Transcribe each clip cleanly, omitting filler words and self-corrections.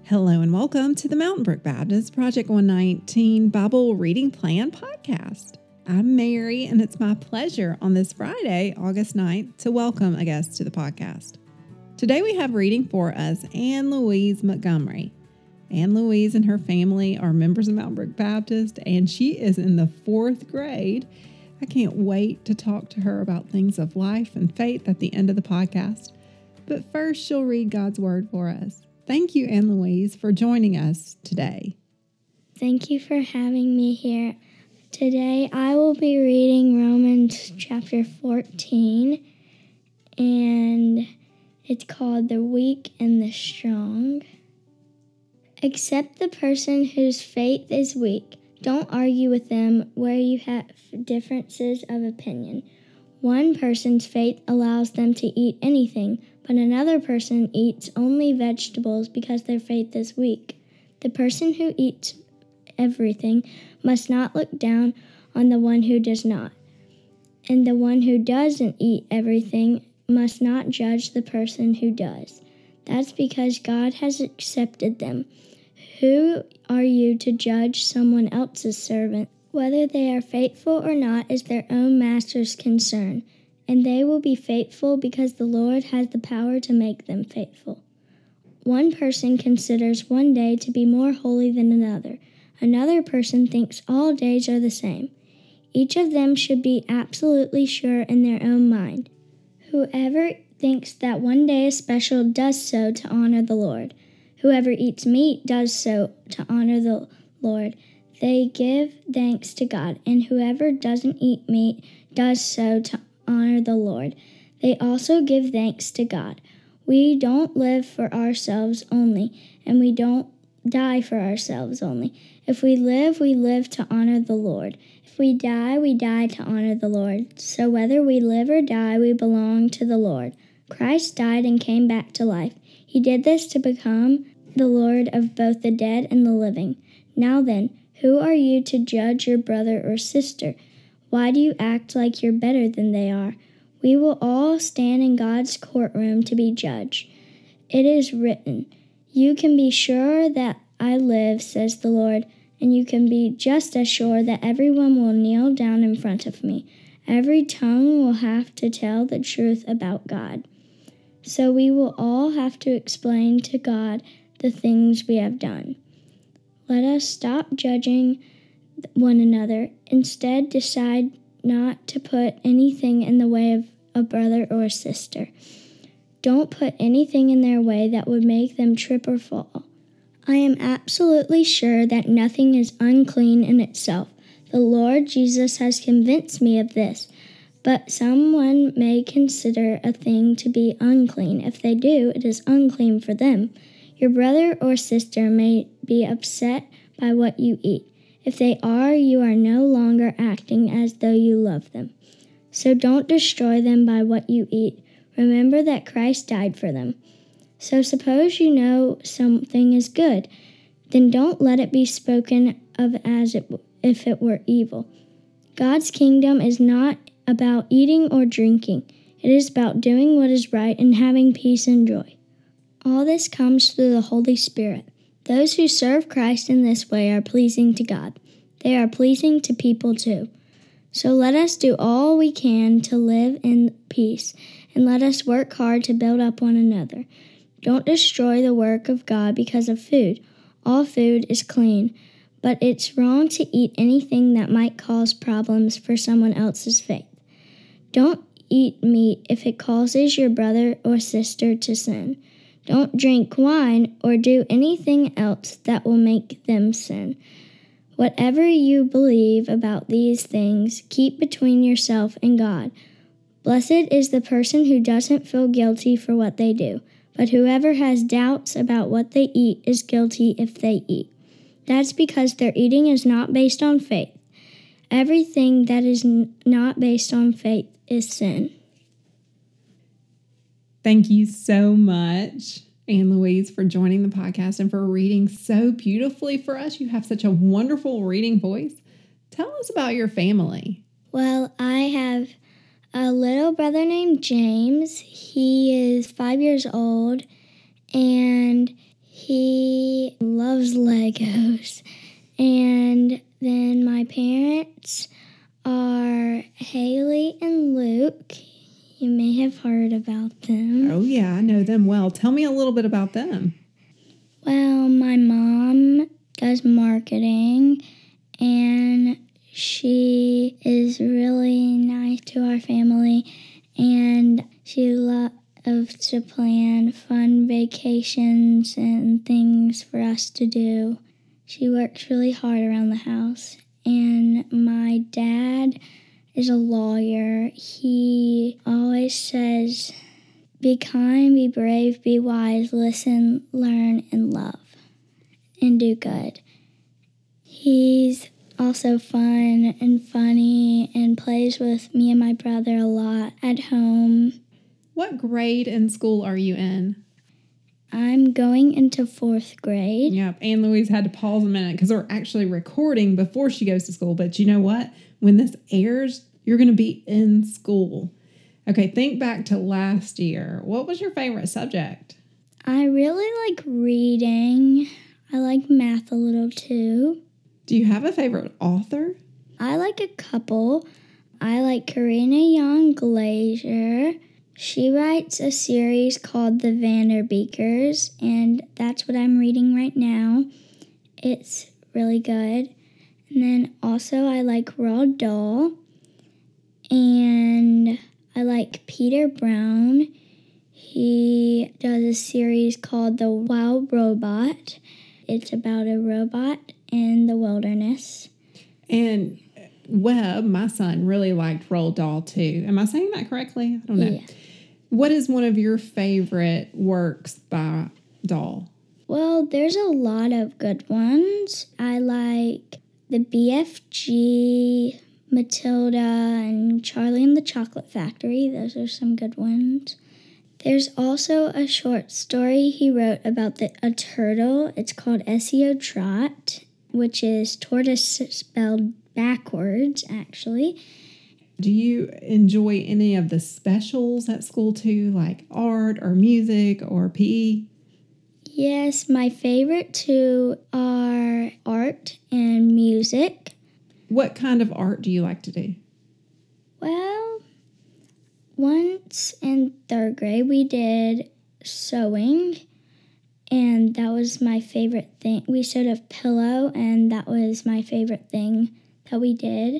Hello and welcome to the Mountain Brook Baptist Project 119 Bible Reading Plan podcast. I'm Mary, and it's my pleasure on this Friday, August 9th, to welcome a guest to the podcast. Today we have reading for us Ann Louise Montgomery. Ann Louise and her family are members of Mountain Brook Baptist, and she is in the 4th grade. I can't wait to talk to her about things of life and faith at the end of the podcast. But first, she'll read God's Word for us. Thank you, Ann Louise, for joining us today. Thank you for having me here. Today I will be reading Romans chapter 14, and it's called The Weak and the Strong. Accept the person whose faith is weak. Don't argue with them where you have differences of opinion. One person's faith allows them to eat anything, but another person eats only vegetables because their faith is weak. The person who eats everything must not look down on the one who does not. And the one who doesn't eat everything must not judge the person who does. That's because God has accepted them. Who are you to judge someone else's servant? Whether they are faithful or not is their own master's concern, and they will be faithful because the Lord has the power to make them faithful. One person considers one day to be more holy than another. Another person thinks all days are the same. Each of them should be absolutely sure in their own mind. Whoever thinks that one day is special does so to honor the Lord. Whoever eats meat does so to honor the Lord. They give thanks to God, and whoever doesn't eat meat does so to honor the Lord. They also give thanks to God. We don't live for ourselves only, and we don't die for ourselves only. If we live to honor the Lord. If we die to honor the Lord. So whether we live or die, we belong to the Lord. Christ died and came back to life. He did this to become the Lord of both the dead and the living. Now then, who are you to judge your brother or sister? Why do you act like you're better than they are? We will all stand in God's courtroom to be judged. It is written, "You can be sure that I live, says the Lord, and you can be just as sure that everyone will kneel down in front of me. Every tongue will have to tell the truth about God." So we will all have to explain to God the things we have done. Let us stop judging one another. Instead, decide not to put anything in the way of a brother or a sister. Don't put anything in their way that would make them trip or fall. I am absolutely sure that nothing is unclean in itself. The Lord Jesus has convinced me of this. But someone may consider a thing to be unclean. If they do, it is unclean for them. Your brother or sister may be upset by what you eat. If they are, you are no longer acting as though you love them. So don't destroy them by what you eat. Remember that Christ died for them. So suppose you know something is good, then don't let it be spoken of as if it were evil. God's kingdom is not about eating or drinking. It is about doing what is right and having peace and joy. All this comes through the Holy Spirit. Those who serve Christ in this way are pleasing to God. They are pleasing to people too. So let us do all we can to live in peace, and let us work hard to build up one another. Don't destroy the work of God because of food. All food is clean, but it's wrong to eat anything that might cause problems for someone else's faith. Don't eat meat if it causes your brother or sister to sin. Don't drink wine or do anything else that will make them sin. Whatever you believe about these things, keep between yourself and God. Blessed is the person who doesn't feel guilty for what they do, but whoever has doubts about what they eat is guilty if they eat. That's because their eating is not based on faith. Everything that is not based on faith is sin. Thank you so much, Ann Louise, for joining the podcast and for reading so beautifully for us. You have such a wonderful reading voice. Tell us about your family. Well, I have a little brother named James. He is 5 years old, and He loves Legos. And then my parents are Haley and Luke. You may have heard about them. Oh, yeah, I know them well. Tell me a little bit about them. Well, my mom does marketing, and she is really nice to our family, and she loves to plan fun vacations and things for us to do. She works really hard around the house, and my dad is a lawyer. He always says, be kind, be brave, be wise, listen, learn, and love, and do good. He's also fun and funny and plays with me and my brother a lot at home. What grade in school are you in? I'm going into 4th grade. Yep, Anne Louise had to pause a minute because we're actually recording before she goes to school. But you know what? When this airs, you're going to be in school. Okay, think back to last year. What was your favorite subject? I really like reading. I like math a little too. Do you have a favorite author? I like a couple. I like Karina Young Glaser. She writes a series called The Vanderbeekers, and that's what I'm reading right now. It's really good. And then also I like Roald Dahl, and I like Peter Brown. He does a series called The Wild Robot. It's about a robot in the wilderness. And Webb, my son, really liked Roald Dahl too. Am I saying that correctly? I don't know. Yeah. What is one of your favorite works by Dahl? Well, there's a lot of good ones. I like the BFG, Matilda, and Charlie and the Chocolate Factory. Those are some good ones. There's also a short story he wrote about a turtle. It's called SEO Trot, which is tortoise spelled backwards, actually. Do you enjoy any of the specials at school too, like art or music or PE? Yes, my favorite two are art and music. What kind of art do you like to do? Well, once in 3rd grade we did sewing, and that was my favorite thing. We sewed a pillow, and that was my favorite thing that we did.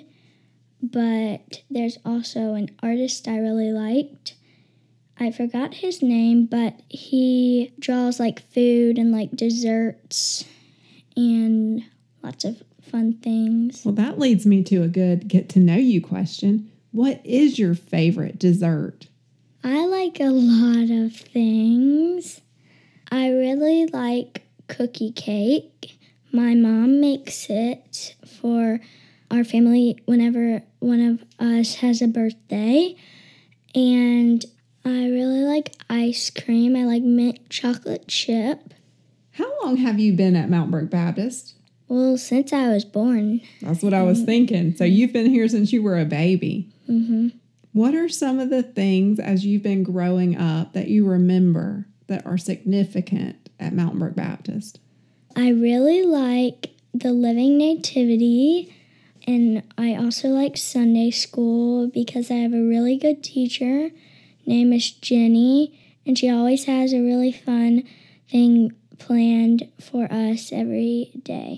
But there's also an artist I really liked. I forgot his name, but he draws like food and like desserts and lots of fun things. Well, that leads me to a good get to know you question. What is your favorite dessert? I like a lot of things. I really like cookie cake. My mom makes it for our family whenever one of us has a birthday. And I really like ice cream. I like mint chocolate chip. How long have you been at Mount Brook Baptist? Well, since I was born. That's what I was thinking. So you've been here since you were a baby. Mm-hmm. What are some of the things as you've been growing up that you remember that are significant at Mount Brook Baptist? I really like the Living Nativity, and I also like Sunday school because I have a really good teacher named Miss Jenny, and she always has a really fun thing planned for us every day.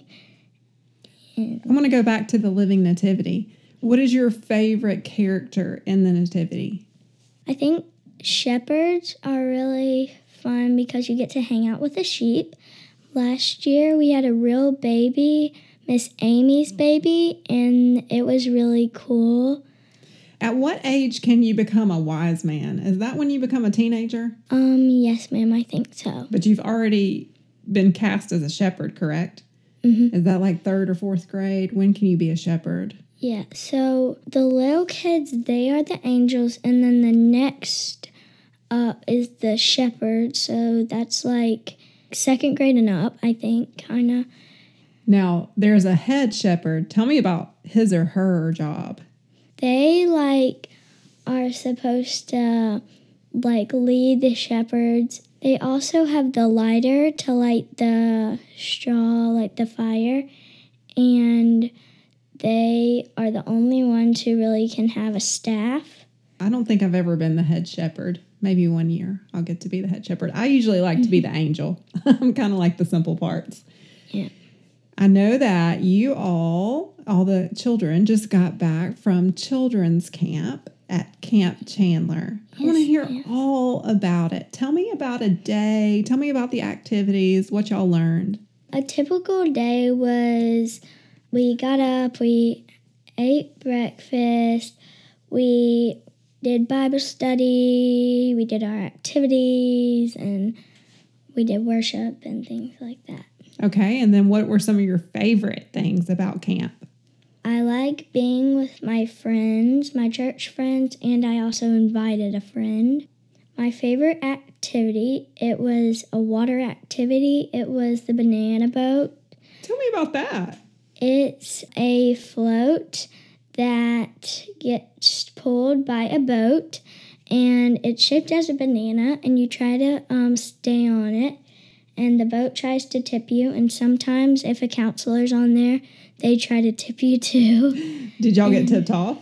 I want to go back to the Living Nativity. What is your favorite character in the Nativity? I think shepherds are really fun because you get to hang out with the sheep. Last year we had a real baby, Miss Amy's baby, and it was really cool. At what age can you become a wise man? Is that when you become a teenager? Yes, ma'am, I think so. But you've already been cast as a shepherd, correct? Mm-hmm. Is that like 3rd or 4th grade? When can you be a shepherd? Yeah, so the little kids, they are the angels, and then the next up is the shepherd. So that's like 2nd grade and up, I think, kind of. Now, there's a head shepherd. Tell me about his or her job. They are supposed to lead the shepherds They also have the lighter to light the straw, like the fire, and they are the only ones who really can have a staff. I don't think I've ever been the head shepherd. Maybe one year I'll get to be the head shepherd. I usually like to be the angel. I'm kind of like the simple parts. Yeah. I know that you all the children, just got back from children's camp at Camp Chandler. I want to hear all about it. Tell me about a day. Tell me about the activities, what y'all learned. A typical day was we got up, we ate breakfast, we did Bible study, we did our activities, and we did worship and things like that. Okay, and then what were some of your favorite things about camp? I like being with my friends, my church friends, and I also invited a friend. My favorite activity, it was a water activity. It was the banana boat. Tell me about that. It's a float that gets pulled by a boat, and it's shaped as a banana, and you try to stay on it, and the boat tries to tip you, and sometimes if a counselor's on there, they try to tip you too. Did y'all get tipped off?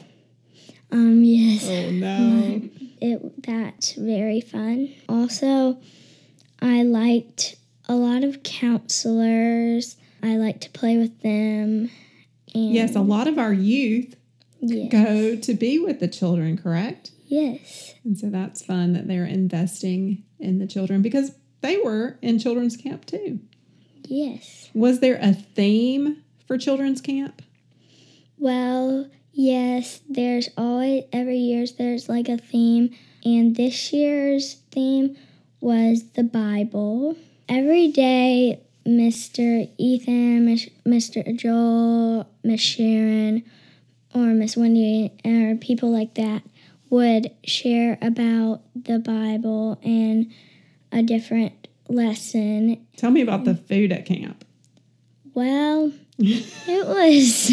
Yes. Oh, no. That's very fun. Also, I liked a lot of counselors. I like to play with them. And Yes, a lot of our youth yes. go to be with the children, correct? Yes. And so that's fun that they're investing in the children because they were in children's camp too. Yes. Was there a theme for children's camp? Well, yes, there's always, every year there's like a theme, and this year's theme was the Bible. Every day, Mr. Ethan, Mr. Joel, Miss Sharon, or Miss Wendy, or people like that would share about the Bible and a different lesson. Tell me about the food at camp. Well, it was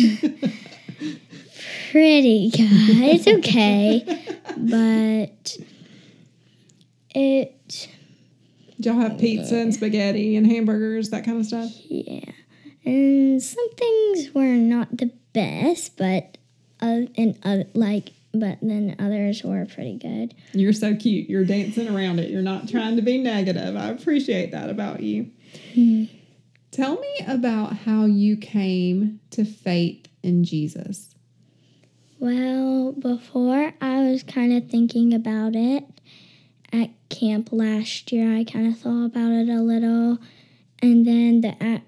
pretty good. It's okay, but Did y'all have pizza and spaghetti and hamburgers, that kind of stuff? Yeah. And some things were not the best, but then others were pretty good. You're so cute. You're dancing around it. You're not trying to be negative. I appreciate that about you. Tell me about how you came to faith in Jesus. Well, before I was kind of thinking about it at camp last year. I kind of thought about it a little, and then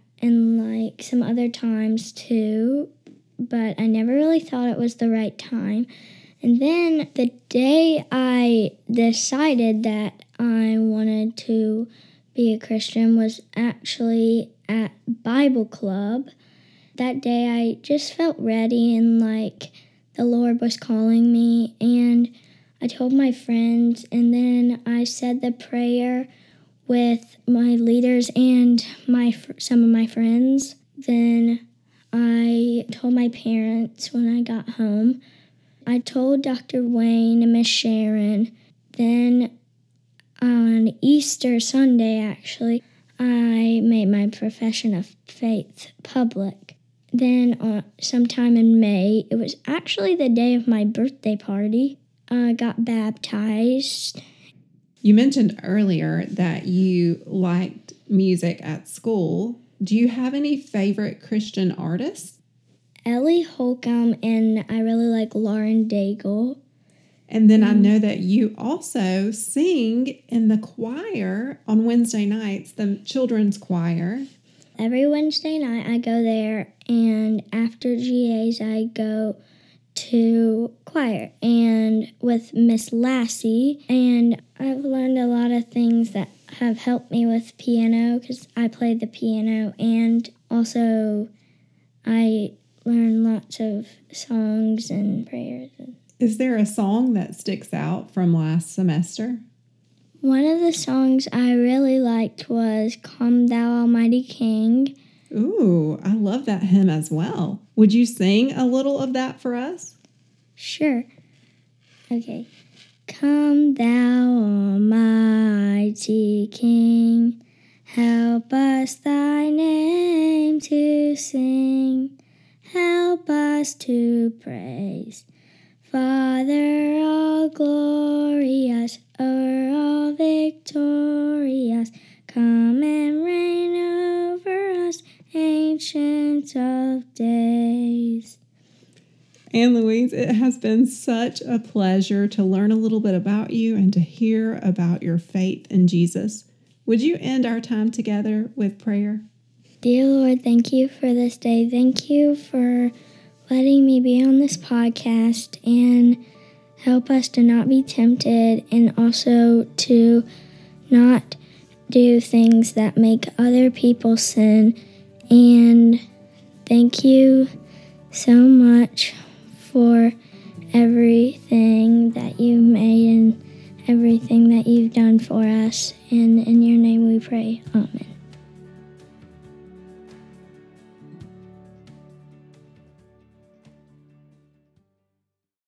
and some other times too, but I never really thought it was the right time. And then the day I decided that I wanted to be a Christian was actually at Bible Club. That day I just felt ready and like the Lord was calling me, and I told my friends, and then I said the prayer with my leaders and some of my friends. Then I told my parents when I got home. I told Dr. Wayne and Miss Sharon. Then on Easter Sunday, actually, I made my profession of faith public. Then sometime in May, it was actually the day of my birthday party, I got baptized. You mentioned earlier that you liked music at school. Do you have any favorite Christian artists? Ellie Holcomb, and I really like Lauren Daigle. And then I know that you also sing in the choir on Wednesday nights, the children's choir. Every Wednesday night I go there, and after GAs I go to choir and with Miss Lassie, and I've learned a lot of things that have helped me with piano because I play the piano, and also I learn lots of songs and prayers. Is there a song that sticks out from last semester? One of the songs I really liked was Come Thou Almighty King. Ooh, I love that hymn as well. Would you sing a little of that for us? Sure. Okay. Come, thou almighty King, help us thy name to sing. Help us to praise. Father, all glorious, o'er all victorious, come and reign over us, Ancient of Days. Anne Louise, it has been such a pleasure to learn a little bit about you and to hear about your faith in Jesus. Would you end our time together with prayer? Dear Lord, thank you for this day. Thank you for letting me be on this podcast, and help us to not be tempted and also to not do things that make other people sin. And thank you so much for everything that you've made and everything that you've done for us. And in your name we pray. Amen.